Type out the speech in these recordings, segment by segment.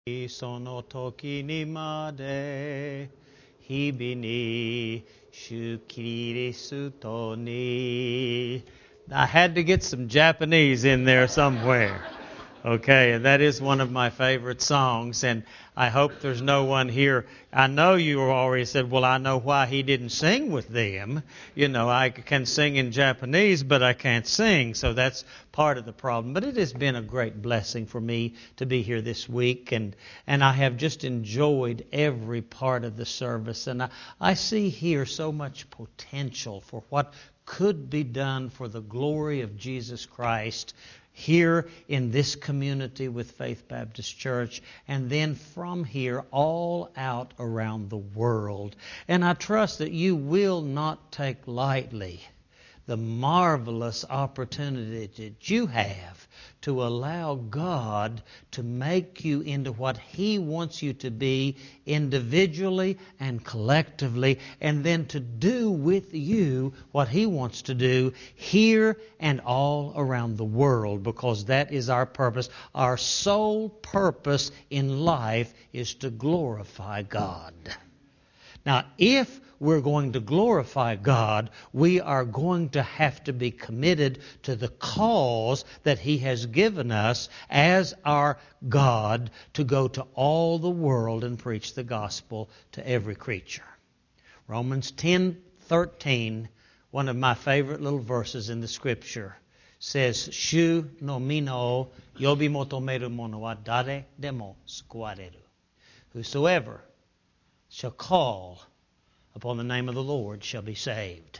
Sono toki ni made hibi ni shukirisu to ni. I had to get some Japanese in there somewhere. Okay, and that is one of my favorite songs, and I hope there's no one here. I know you already said, well, I know why he didn't sing with them. You know, I can sing in Japanese, but I can't sing, so that's part of the problem. But it has been a great blessing for me to be here this week, and I have just enjoyed every part of the service, and I see here so much potential for what could be done for the glory of Jesus Christ here in this community with Faith Baptist Church, and then from here all out around the world. And I trust that you will not take lightly the marvelous opportunity that you have to allow God to make you into what He wants you to be individually and collectively, and then to do with you what He wants to do here and all around the world, because that is our purpose. Our sole purpose in life is to glorify God. Now, if we're going to glorify God, we are going to have to be committed to the cause that He has given us as our God, to go to all the world and preach the gospel to every creature. Romans 10:13, one of my favorite little verses in the Scripture, says, Shu no mino yobi motomeru mono wa dare demo sukuareru. Whosoever shall call upon the name of the Lord shall be saved.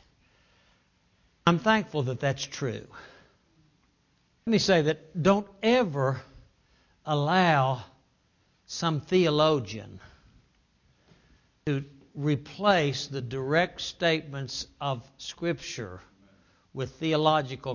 I'm thankful that that's true. Let me say that don't ever allow some theologian to replace the direct statements of Scripture with theological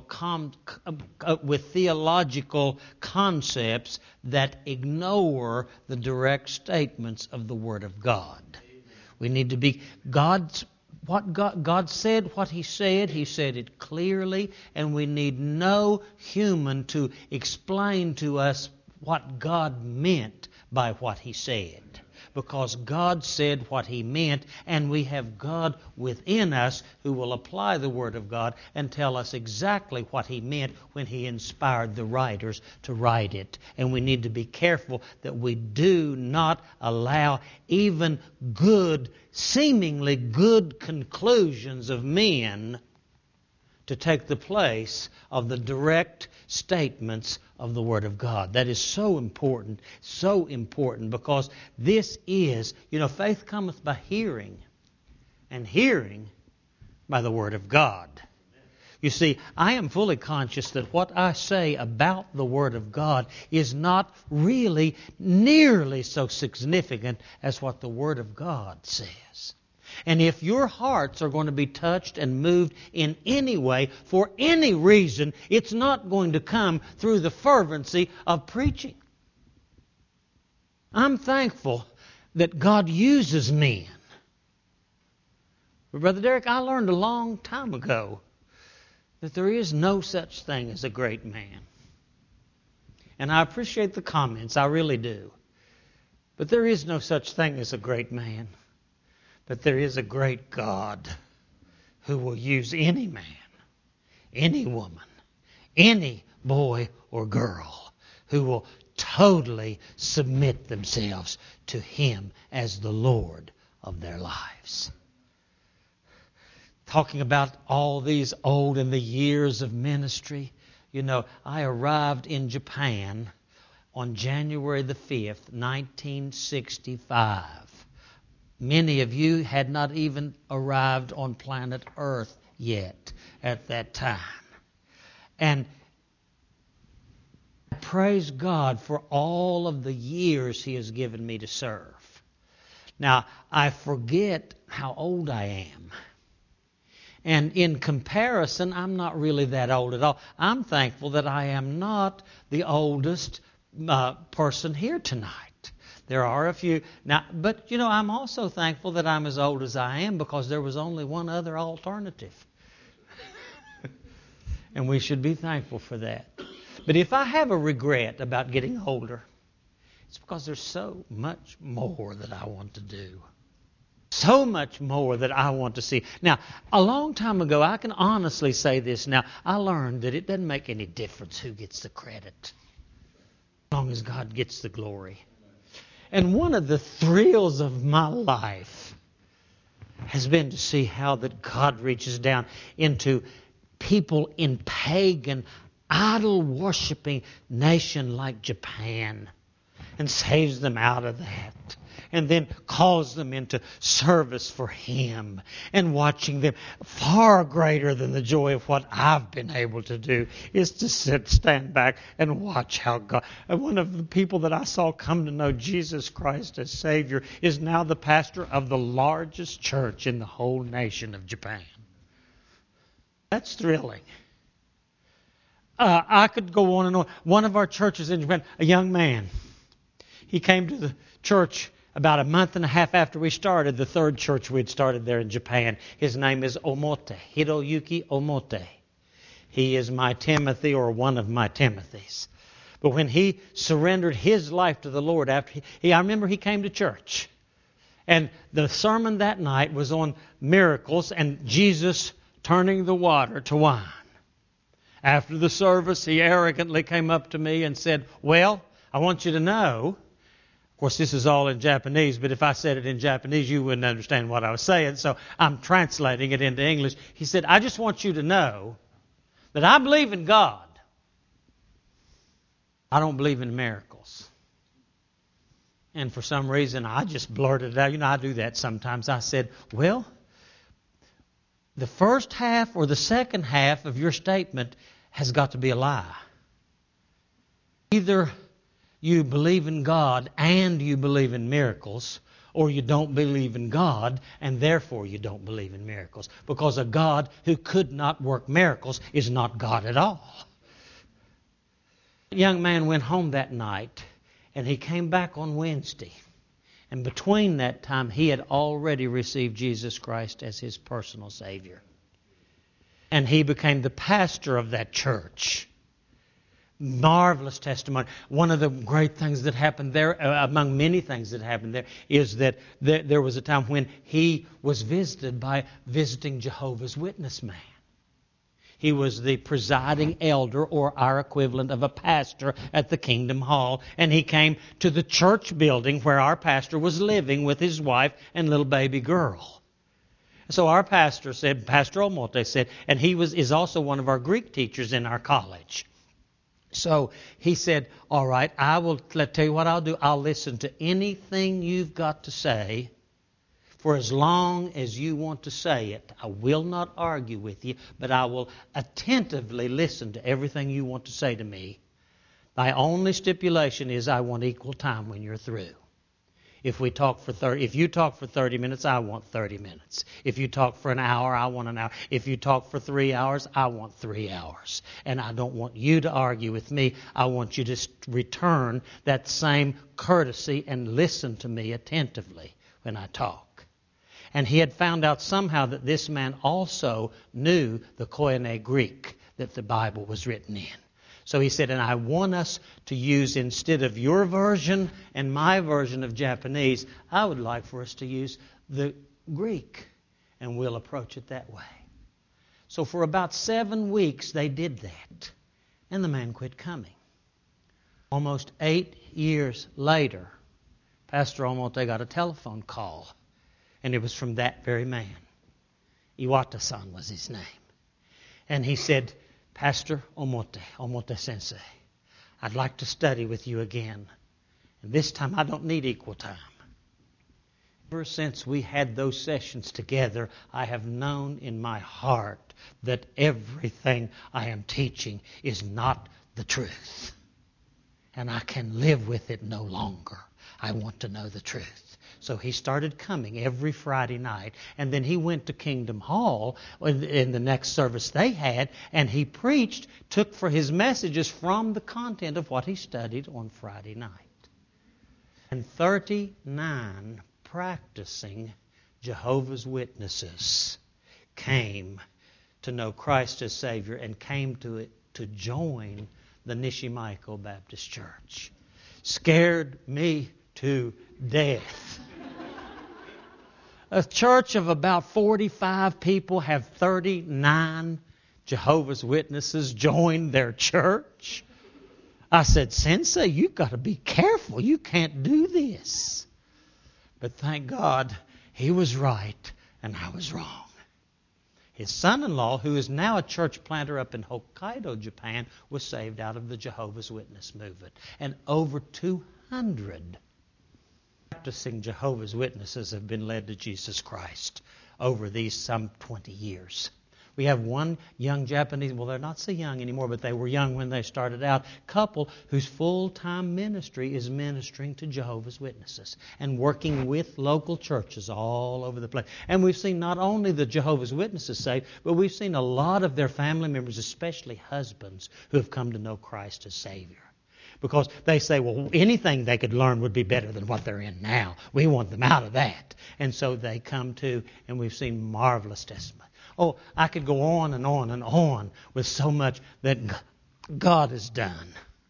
concepts that ignore the direct statements of the Word of God. We need to be God said what He said. He said it clearly, and we need no human to explain to us what God meant by what He said. Because God said what He meant, and we have God within us who will apply the Word of God and tell us exactly what He meant when He inspired the writers to write it. And we need to be careful that we do not allow even seemingly good conclusions of men to take the place of the direct statements of the Word of God. That is so important, because this is, faith cometh by hearing, and hearing by the Word of God. You see, I am fully conscious that what I say about the Word of God is not really nearly so significant as what the Word of God says. And if your hearts are going to be touched and moved in any way, for any reason, it's not going to come through the fervency of preaching. I'm thankful that God uses men. But Brother Derek, I learned a long time ago that there is no such thing as a great man. And I appreciate the comments, I really do. But there is no such thing as a great man. But there is a great God who will use any man, any woman, any boy or girl who will totally submit themselves to Him as the Lord of their lives. Talking about all these old and the years of ministry, I arrived in Japan on January the 5th, 1965. Many of you had not even arrived on planet Earth yet at that time. And I praise God for all of the years He has given me to serve. Now, I forget how old I am. And in comparison, I'm not really that old at all. I'm thankful that I am not the oldest person here tonight. There are a few. Now, but, I'm also thankful that I'm as old as I am, because there was only one other alternative. And we should be thankful for that. But if I have a regret about getting older, It's because there's so much more that I want to do. So much more that I want to see. Now, a long time ago, I can honestly say this now, I learned that it doesn't make any difference who gets the credit, as long as God gets the glory. And one of the thrills of my life has been to see how that God reaches down into people in pagan, idol-worshipping nation like Japan and saves them out of that. And then calls them into service for Him. And watching them, far greater than the joy of what I've been able to do, is to stand back and watch how God... One of the people that I saw come to know Jesus Christ as Savior is now the pastor of the largest church in the whole nation of Japan. That's thrilling. I could go on and on. One of our churches in Japan, a young man, he came to the church about a month and a half after we started, the third church we'd started there in Japan. His name is Omote, Hiroyuki Omote. He is my Timothy, or one of my Timothys. But when he surrendered his life to the Lord, I remember he came to church. And the sermon that night was on miracles and Jesus turning the water to wine. After the service, he arrogantly came up to me and said, "Well, I want you to know..." Of course, this is all in Japanese, but if I said it in Japanese, you wouldn't understand what I was saying, so I'm translating it into English. He said, "I just want you to know that I believe in God. I don't believe in miracles." And for some reason, I just blurted it out. You know, I do that sometimes. I said, "Well, the first half or the second half of your statement has got to be a lie. Either you believe in God and you believe in miracles, or you don't believe in God and therefore you don't believe in miracles. Because a God who could not work miracles is not God at all." The young man went home that night and he came back on Wednesday. And between that time, he had already received Jesus Christ as his personal Savior. And he became the pastor of that church. Marvelous testimony. One of the great things that happened there, among many things that happened there, is that there was a time when he was visiting Jehovah's Witness man. He was the presiding elder, or our equivalent of a pastor, at the Kingdom Hall. And he came to the church building where our pastor was living with his wife and little baby girl. So our pastor said, Pastor Omote said, and he is also one of our Greek teachers in our college. So he said, "All right, I will tell you what I'll do. I'll listen to anything you've got to say for as long as you want to say it. I will not argue with you, but I will attentively listen to everything you want to say to me. My only stipulation is I want equal time when you're through. If you talk for 30 minutes, I want 30 minutes. If you talk for an hour, I want an hour. If you talk for 3 hours, I want 3 hours. And I don't want you to argue with me. I want you to return that same courtesy and listen to me attentively when I talk." And he had found out somehow that this man also knew the Koine Greek that the Bible was written in. So he said, "And I want us to use, instead of your version and my version of Japanese, I would like for us to use the Greek, and we'll approach it that way." So for about 7 weeks they did that, and the man quit coming. Almost 8 years later, Pastor Omote got a telephone call, and it was from that very man. Iwata-san was his name. And he said, "Pastor Omote Sensei, I'd like to study with you again. And this time I don't need equal time." Ever since we had those sessions together, I have known in my heart that everything I am teaching is not the truth. And I can live with it no longer. I want to know the truth. So he started coming every Friday night. And then he went to Kingdom Hall in the next service they had, and he preached, took for his messages from the content of what he studied on Friday night. And 39 practicing Jehovah's Witnesses came to know Christ as Savior and came to join the Nishimaiko Baptist Church. scared me to death. A church of about 45 people have 39 Jehovah's Witnesses join their church. I said, Sensei, you've got to be careful. You can't do this. But thank God he was right and I was wrong. His son-in-law, who is now a church planter up in Hokkaido, Japan, was saved out of the Jehovah's Witness movement. And over 200 practicing Jehovah's Witnesses have been led to Jesus Christ over these some 20 years. We have one young Japanese, well, they're not so young anymore, but they were young when they started out, couple whose full-time ministry is ministering to Jehovah's Witnesses and working with local churches all over the place. And we've seen not only the Jehovah's Witnesses saved, but we've seen a lot of their family members, especially husbands, who have come to know Christ as Savior. Because they say, well, anything they could learn would be better than what they're in now. We want them out of that. And so they come to, and we've seen marvelous testimony. Oh, I could go on and on and on with so much that God has done.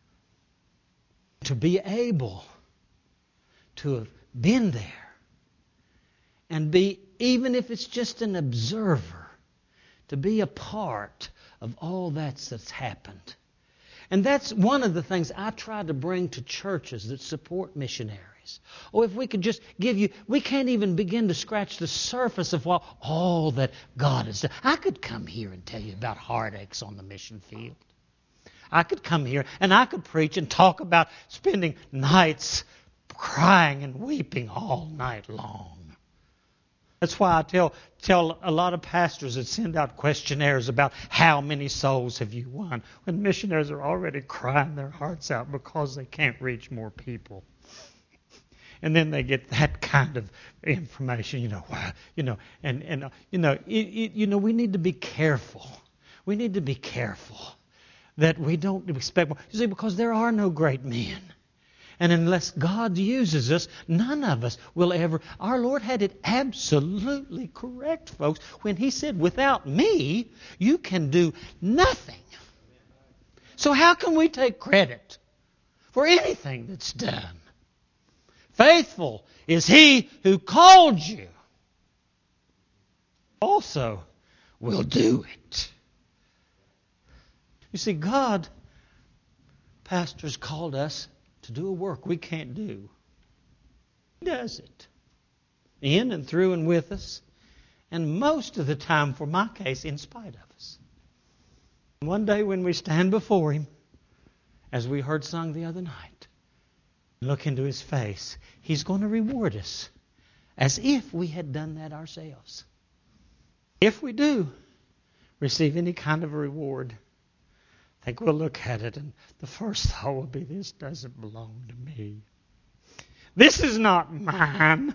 To be able to have been there and be, even if it's just an observer, to be a part of all that's happened. And that's one of the things I try to bring to churches that support missionaries. Oh, if we could just give you, we can't even begin to scratch the surface of all that God has done. I could come here and tell you about heartaches on the mission field. I could come here and I could preach and talk about spending nights crying and weeping all night long. That's why I tell a lot of pastors that send out questionnaires about how many souls have you won, when missionaries are already crying their hearts out because they can't reach more people. And then they get that kind of information, we need to be careful. We need to be careful that we don't expect more. You see, because there are no great men. And unless God uses us, none of us will ever. Our Lord had it absolutely correct, folks, when He said, without me, you can do nothing. So how can we take credit for anything that's done? Faithful is He who called you. Also will do it. You see, God, pastors, called us to do a work we can't do. He does it. In and through and with us. And most of the time, for my case, in spite of us. One day when we stand before Him, as we heard sung the other night, look into His face, He's going to reward us as if we had done that ourselves. If we do receive any kind of a reward, I think we'll look at it and the first thought will be, this doesn't belong to me. This is not mine.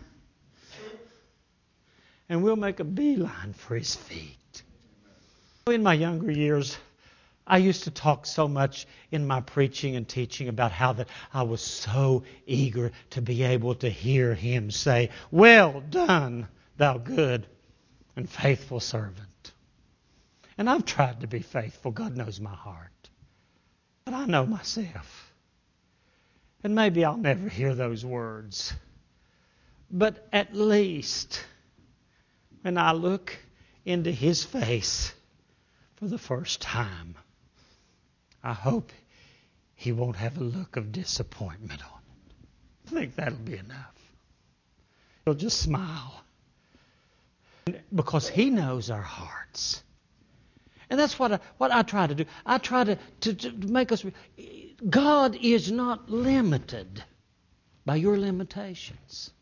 And we'll make a beeline for His feet. In my younger years, I used to talk so much in my preaching and teaching about how that I was so eager to be able to hear Him say, well done, thou good and faithful servant. And I've tried to be faithful. God knows my heart. But I know myself. And maybe I'll never hear those words. But at least when I look into His face for the first time, I hope He won't have a look of disappointment on it. I think that'll be enough. He'll just smile. Because He knows our hearts. And that's what I try to do. I try to make us... God is not limited by your limitations.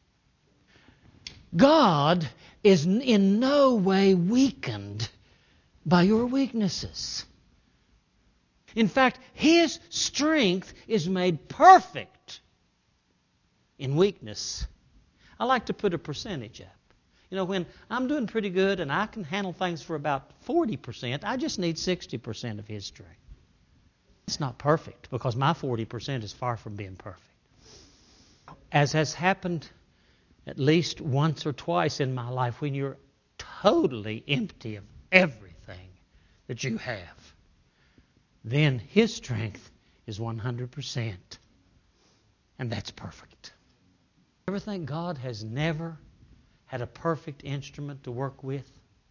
God is in no way weakened by your weaknesses. In fact, His strength is made perfect in weakness. I like to put a percentage up. When I'm doing pretty good and I can handle things for about 40%, I just need 60% of His strength. It's not perfect because my 40% is far from being perfect. As has happened at least once or twice in my life, when you're totally empty of everything that you have, then His strength is 100%. And that's perfect. Ever think God has never had a perfect instrument to work with?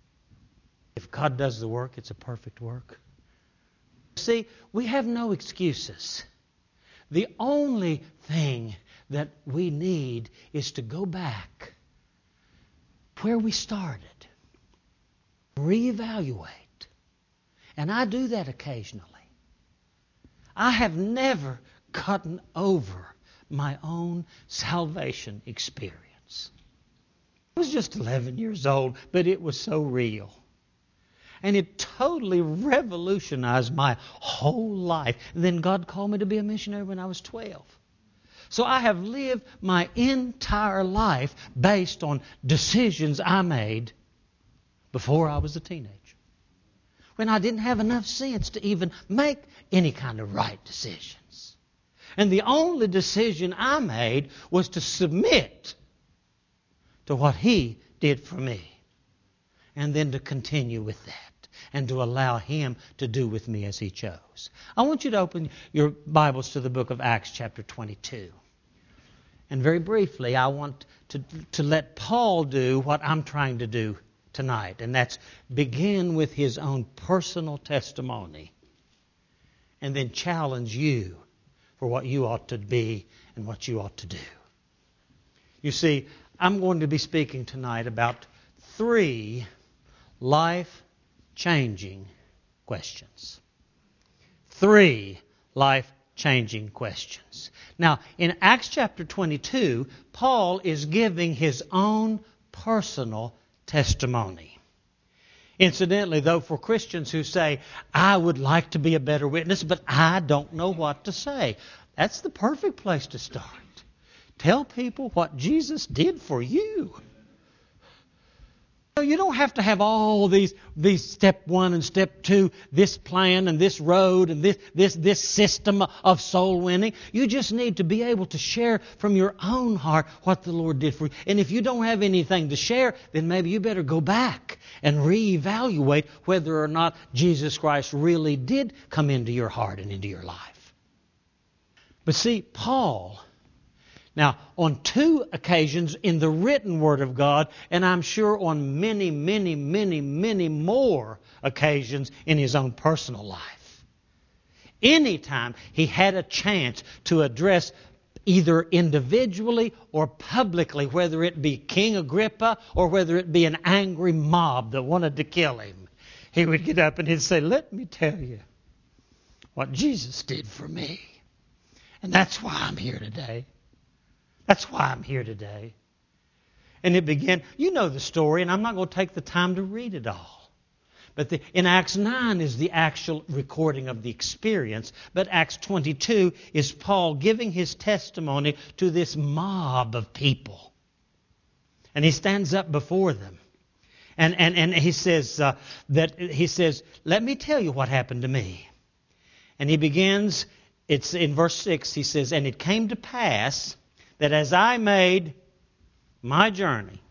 If God does the work, it's a perfect work. See, we have no excuses. The only thing that we need is to go back where we started, reevaluate. And I do that occasionally. I have never gotten over my own salvation experience. I was just 11 years old, but it was so real. And it totally revolutionized my whole life. And then God called me to be a missionary when I was 12. So I have lived my entire life based on decisions I made before I was a teenager, when I didn't have enough sense to even make any kind of right decisions. And the only decision I made was to submit to what He did for me, and then to continue with that and to allow Him to do with me as He chose. I want you to open your Bibles to the book of Acts chapter 22. And very briefly, I want to let Paul do what I'm trying to do tonight, and that's begin with his own personal testimony and then challenge you for what you ought to be and what you ought to do. You see, I'm going to be speaking tonight about 3 life-changing questions. 3 life-changing questions. Now, in Acts chapter 22, Paul is giving his own personal testimony. Incidentally, though, for Christians who say, I would like to be a better witness, but I don't know what to say, that's the perfect place to start. Tell people what Jesus did for you. You don't have to have all these step 1 and step 2, this plan and this road and this system of soul winning. You just need to be able to share from your own heart what the Lord did for you. And if you don't have anything to share, then maybe you better go back and reevaluate whether or not Jesus Christ really did come into your heart and into your life. But see, Paul, now, on 2 occasions in the written Word of God, and I'm sure on many, many, many, many more occasions in his own personal life, anytime he had a chance to address either individually or publicly, whether it be King Agrippa or whether it be an angry mob that wanted to kill him, he would get up and he'd say, let me tell you what Jesus did for me. And that's why I'm here today. That's why I'm here today. And it began, you know the story, and I'm not going to take the time to read it all. But in Acts 9 is the actual recording of the experience. But Acts 22 is Paul giving his testimony to this mob of people. And he stands up before them. And he says, let me tell you what happened to me. And he begins, it's in verse 6, he says, and it came to pass that as I made my journey,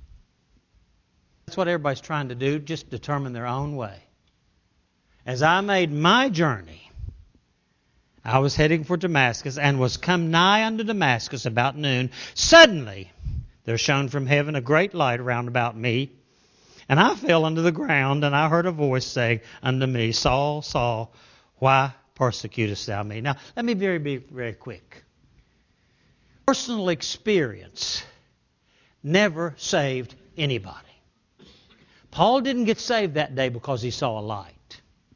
that's what everybody's trying to do, just determine their own way. As I made my journey, I was heading for Damascus and was come nigh unto Damascus about noon. Suddenly there shone from heaven a great light round about me, and I fell unto the ground, and I heard a voice saying unto me, Saul, Saul, why persecutest thou me? Now, let me be very quick. Personal experience never saved anybody. Paul didn't get saved that day because he saw a light.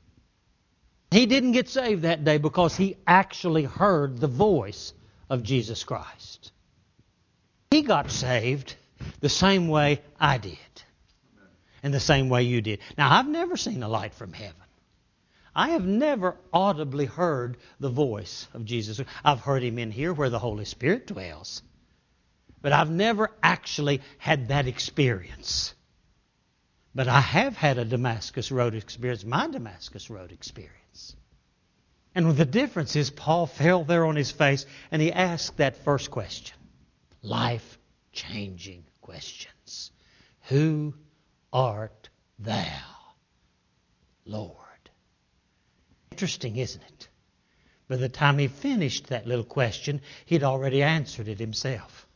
He didn't get saved that day because he actually heard the voice of Jesus Christ. He got saved the same way I did, and the same way you did. Now, I've never seen a light from heaven. I have never audibly heard the voice of Jesus. I've heard Him in here where the Holy Spirit dwells. But I've never actually had that experience. But I have had a Damascus Road experience, my Damascus Road experience. And the difference is Paul fell there on his face and he asked that first question. Life-changing questions. Who art thou, Lord? Interesting, isn't it? By the time he finished that little question, he'd already answered it himself.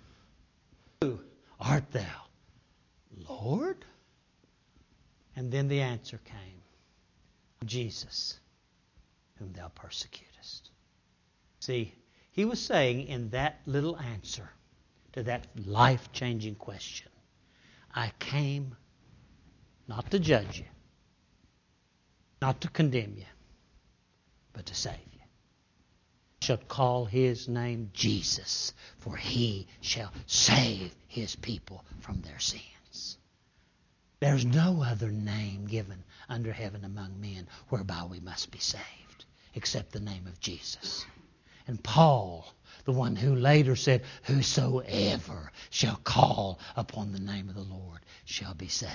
Who art thou, Lord? And then the answer came. Jesus, whom thou persecutest. See, he was saying in that little answer to that life-changing question, I came not to judge you, not to condemn you, but to save you. Shall call his name Jesus, for he shall save his people from their sins. There's no other name given under heaven among men whereby we must be saved, except the name of Jesus. And Paul, the one who later said, whosoever shall call upon the name of the Lord shall be saved.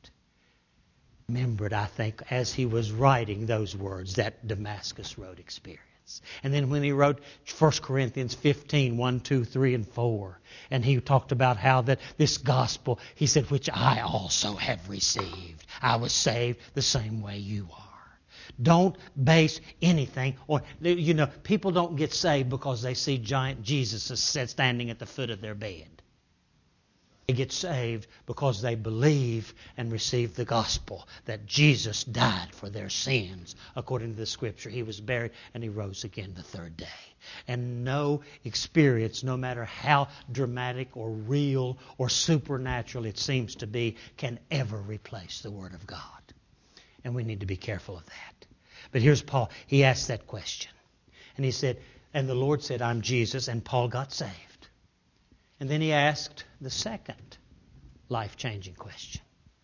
Remembered, I think, as he was writing those words, that Damascus Road experience. And then when he wrote 1 Corinthians 15, 1, 2, 3, and 4, and he talked about how that this gospel, he said, which I also have received. I was saved the same way you are. Don't base anything on, people don't get saved because they see giant Jesus standing at the foot of their bed. They get saved because they believe and receive the gospel that Jesus died for their sins. According to the Scripture, he was buried and he rose again the third day. And no experience, no matter how dramatic or real or supernatural it seems to be, can ever replace the Word of God. And we need to be careful of that. But here's Paul. He asked that question. And he said, and the Lord said, I'm Jesus. And Paul got saved. And then he asked the second life-changing question.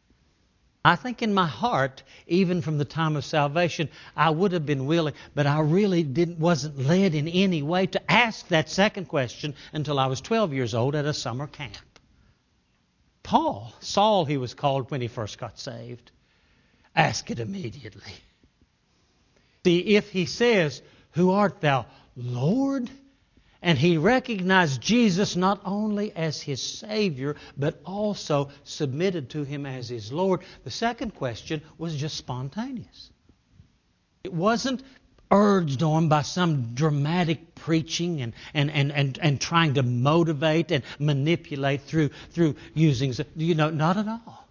I think in my heart, even from the time of salvation, I would have been willing, but I really wasn't led in any way to ask that second question until I was 12 years old at a summer camp. Saul he was called when he first got saved. Ask it immediately. See, if he says, who art thou, Lord? And he recognized Jesus not only as his Savior, but also submitted to him as his Lord. The second question was just spontaneous. It wasn't urged on by some dramatic preaching and trying to motivate and manipulate through using, not at all.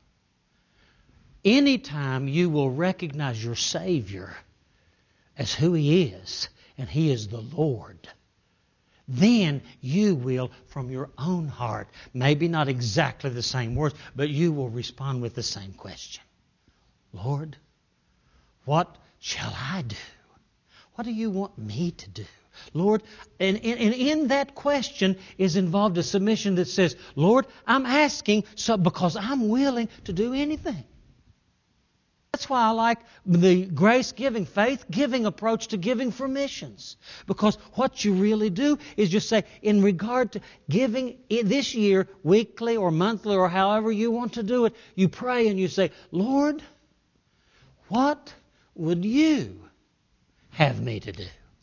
Anytime you will recognize your Savior as who he is, and he is the Lord, then you will, from your own heart, maybe not exactly the same words, but you will respond with the same question. Lord, what shall I do? What do you want me to do? Lord, and in that question is involved a submission that says, Lord, I'm asking because I'm willing to do anything. That's why I like the grace-giving, faith-giving approach to giving for missions. Because what you really do is just say, in regard to giving this year, weekly or monthly or however you want to do it, you pray and you say, Lord, what would you have me to do?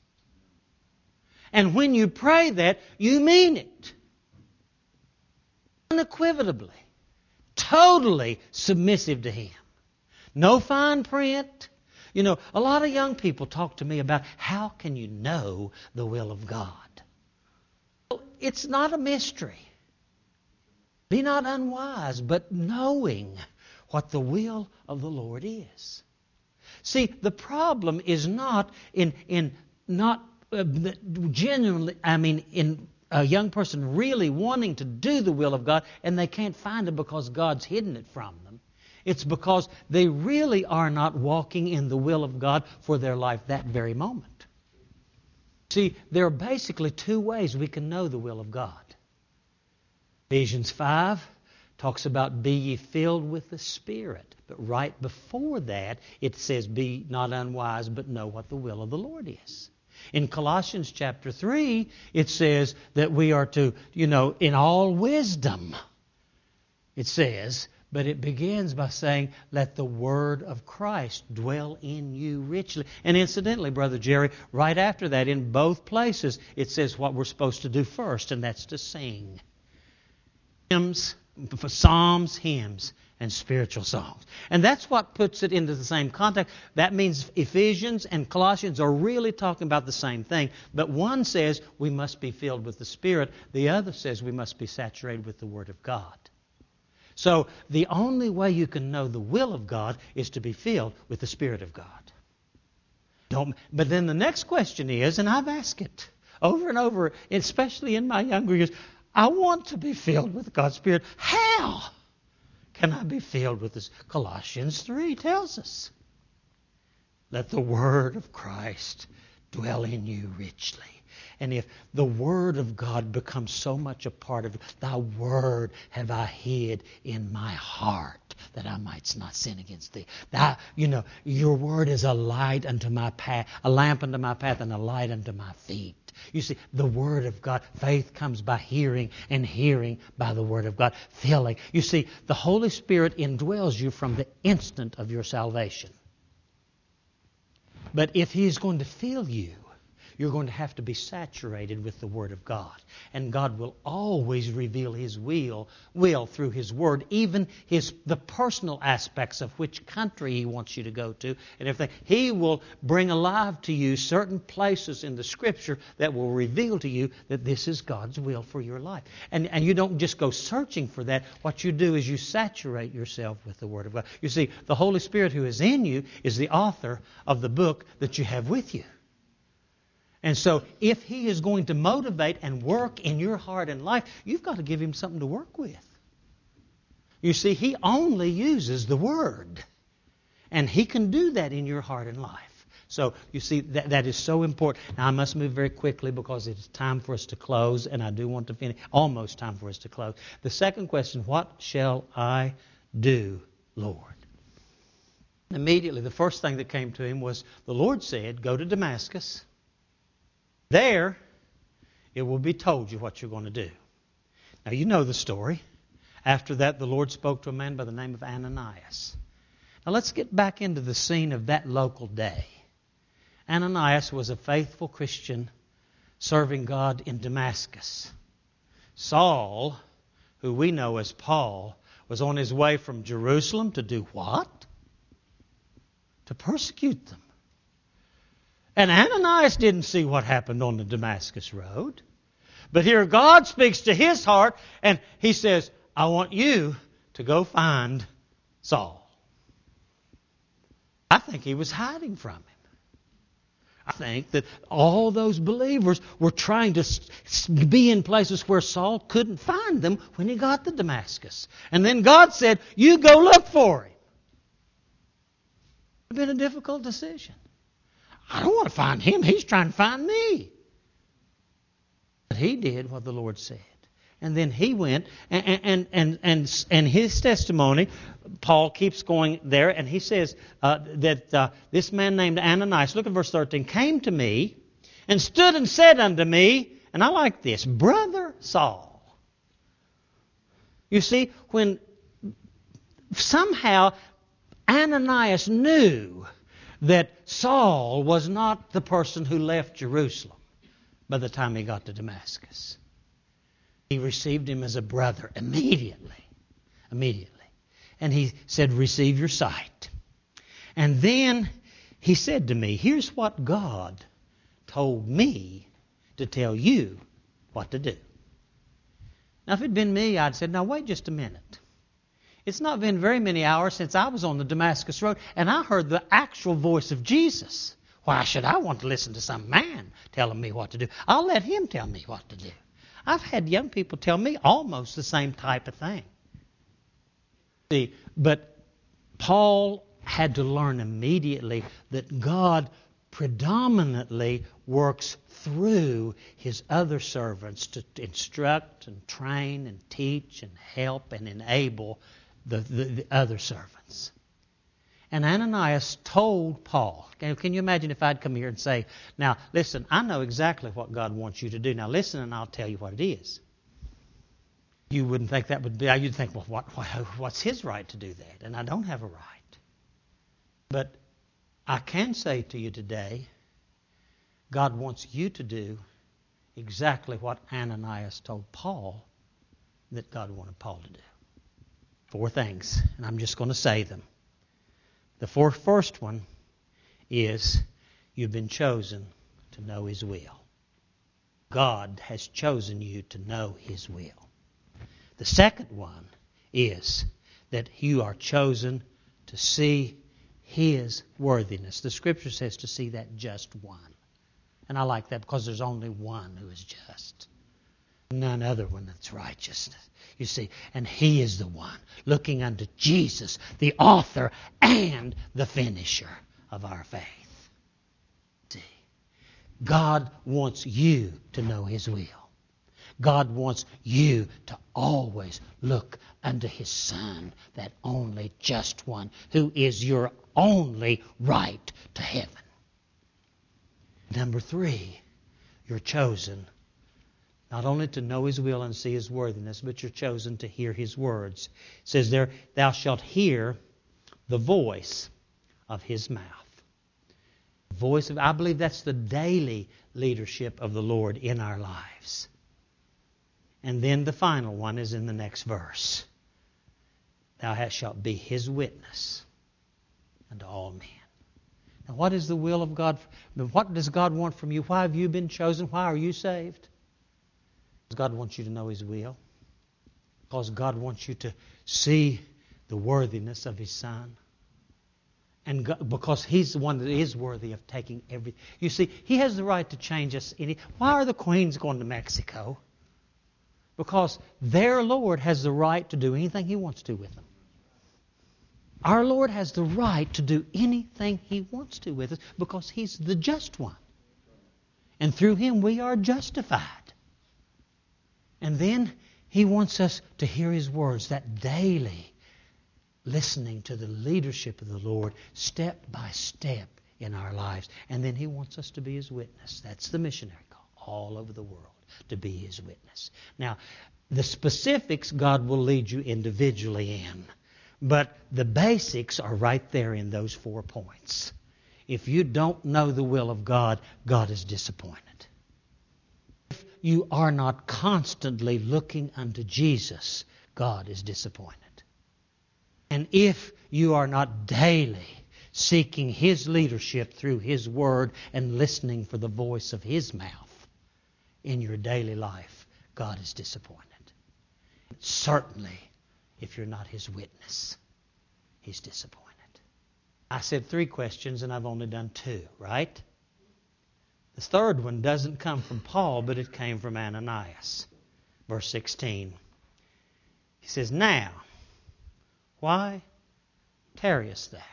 And when you pray that, you mean it. Unequivocally. Totally submissive to Him. No fine print. A lot of young people talk to me about how can you know the will of God? Well, it's not a mystery. Be not unwise, but knowing what the will of the Lord is. See, the problem is not in a young person really wanting to do the will of God and they can't find it because God's hidden it from them. It's because they really are not walking in the will of God for their life that very moment. See, there are basically two ways we can know the will of God. Ephesians 5 talks about be ye filled with the Spirit. But right before that, it says be not unwise, but know what the will of the Lord is. In Colossians chapter 3, it says that we are to, in all wisdom, it says, but it begins by saying, let the word of Christ dwell in you richly. And incidentally, Brother Jerry, right after that, in both places, it says what we're supposed to do first, and that's to sing. hymns, for psalms, hymns, and spiritual songs. And that's what puts it into the same context. That means Ephesians and Colossians are really talking about the same thing. But one says we must be filled with the Spirit. The other says we must be saturated with the Word of God. So the only way you can know the will of God is to be filled with the Spirit of God. But then the next question is, and I've asked it over and over, especially in my younger years, I want to be filled with God's Spirit. How can I be filled with this? Colossians 3 tells us, let the Word of Christ dwell in you richly. And if the Word of God becomes so much a part of it, thy Word have I hid in my heart, that I might not sin against thee. Your Word is a light unto my path, a lamp unto my path, and a light unto my feet. You see, the Word of God, faith comes by hearing, and hearing by the Word of God. Filling. You see, the Holy Spirit indwells you from the instant of your salvation. But if He's going to fill you, you're going to have to be saturated with the Word of God. And God will always reveal His will through His Word, even the personal aspects of which country He wants you to go to and everything. He will bring alive to you certain places in the Scripture that will reveal to you that this is God's will for your life. And you don't just go searching for that. What you do is you saturate yourself with the Word of God. You see, the Holy Spirit who is in you is the author of the book that you have with you. And so if He is going to motivate and work in your heart and life, you've got to give Him something to work with. You see, He only uses the Word. And He can do that in your heart and life. So, you see, that is so important. Now, I must move very quickly because it's time for us to close, and I do want to finish. Almost time for us to close. The second question, what shall I do, Lord? Immediately, the first thing that came to him was, the Lord said, go to Damascus. There, it will be told you what you're going to do. Now, you know the story. After that, the Lord spoke to a man by the name of Ananias. Now, let's get back into the scene of that local day. Ananias was a faithful Christian serving God in Damascus. Saul, who we know as Paul, was on his way from Jerusalem to do what? To persecute them. And Ananias didn't see what happened on the Damascus road. But here God speaks to his heart and He says, I want you to go find Saul. I think he was hiding from him. I think that all those believers were trying to be in places where Saul couldn't find them when he got to Damascus. And then God said, you go look for him. It would have been a difficult decision. I don't want to find him. He's trying to find me. But he did what the Lord said. And then he went, and his testimony, Paul keeps going there, and he says that this man named Ananias, look at verse 13, came to me and stood and said unto me, and I like this, Brother Saul. You see, when somehow Ananias knew that Saul was not the person who left Jerusalem by the time he got to Damascus. He received him as a brother immediately. And he said, receive your sight. And then he said to me, here's what God told me to tell you what to do. Now, if it had been me, I'd said, now wait just a minute. It's not been very many hours since I was on the Damascus Road, and I heard the actual voice of Jesus. Why should I want to listen to some man telling me what to do? I'll let him tell me what to do. I've had young people tell me almost the same type of thing. See, but Paul had to learn immediately that God predominantly works through His other servants to instruct and train and teach and help and enable the other servants. And Ananias told Paul, can you imagine if I'd come here and say, now listen, I know exactly what God wants you to do. Now listen and I'll tell you what it is. You wouldn't think that would be, you'd think, well, what's his right to do that? And I don't have a right. But I can say to you today, God wants you to do exactly what Ananias told Paul that God wanted Paul to do. 4 things, and I'm just going to say them. The first one is you've been chosen to know His will. God has chosen you to know His will. The second one is that you are chosen to see His worthiness. The Scripture says to see that just one. And I like that because there's only one who is just. None other one that's righteous. You see, and He is the one looking unto Jesus, the author and the finisher of our faith. See, God wants you to know His will. God wants you to always look unto His Son, that only just one, who is your only right to heaven. Number 3, you're chosen not only to know His will and see His worthiness, but you're chosen to hear His words. It says there, thou shalt hear the voice of His mouth. I believe that's the daily leadership of the Lord in our lives. And then the final one is in the next verse. Thou shalt be His witness unto all men. Now, what is the will of God? What does God want from you? Why have you been chosen? Why are you saved? Because God wants you to know His will. Because God wants you to see the worthiness of His Son. And God, because He's the one that is worthy of taking everything. You see, He has the right to change us. Why are the Queens going to Mexico? Because their Lord has the right to do anything He wants to with them. Our Lord has the right to do anything He wants to with us because He's the just one. And through Him we are justified. And then He wants us to hear His words, that daily listening to the leadership of the Lord step by step in our lives. And then He wants us to be His witness. That's the missionary call all over the world, to be His witness. Now, the specifics God will lead you individually in. But the basics are right there in those 4 points. If you don't know the will of God, God is disappointed. If you are not constantly looking unto Jesus, God is disappointed. And if you are not daily seeking His leadership through His Word and listening for the voice of His mouth in your daily life, God is disappointed. Certainly, if you're not His witness, He's disappointed. I said 3 questions and I've only done 2, right? The third one doesn't come from Paul, but it came from Ananias. Verse 16. He says, now, why tarriest thou?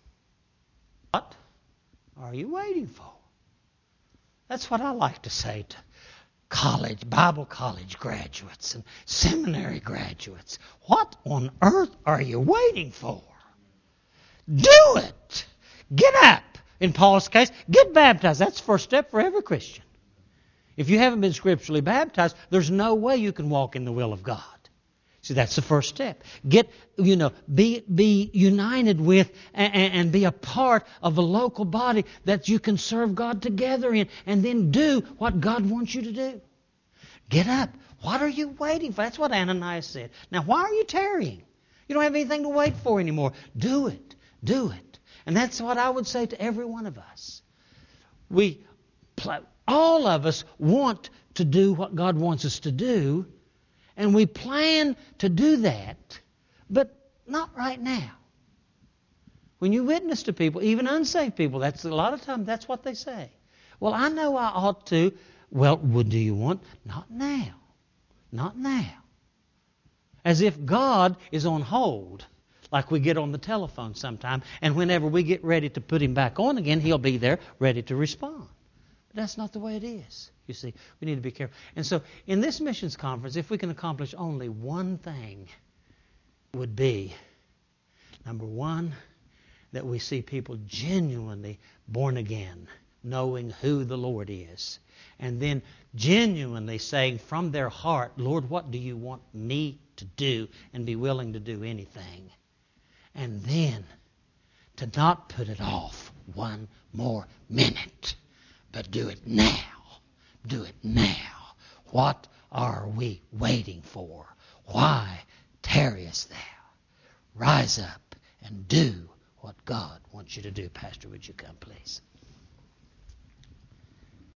What are you waiting for? That's what I like to say to Bible college graduates and seminary graduates. What on earth are you waiting for? Do it! Get up! In Paul's case, get baptized. That's the first step for every Christian. If you haven't been scripturally baptized, there's no way you can walk in the will of God. See, that's the first step. Be united with and be a part of a local body that you can serve God together in, and then do what God wants you to do. Get up. What are you waiting for? That's what Ananias said. Now, why are you tarrying? You don't have anything to wait for anymore. Do it. Do it. And that's what I would say to every one of us. All of us want to do what God wants us to do, and we plan to do that, but not right now. When you witness to people, even unsaved people, that's a lot of times that's what they say. Well, I know I ought to. Well, do you want? Not now. Not now. As if God is on hold, like we get on the telephone sometime, and whenever we get ready to put Him back on again, He'll be there ready to respond. But that's not the way it is. You see, we need to be careful. And so in this missions conference, if we can accomplish only one thing, it would be, number 1, that we see people genuinely born again, knowing who the Lord is. And then genuinely saying from their heart, Lord, what do you want me to do? And be willing to do anything. And then to not put it off one more minute, but do it now. Do it now. What are we waiting for? Why tarriest thou? Rise up and do what God wants you to do. Pastor, would you come, please?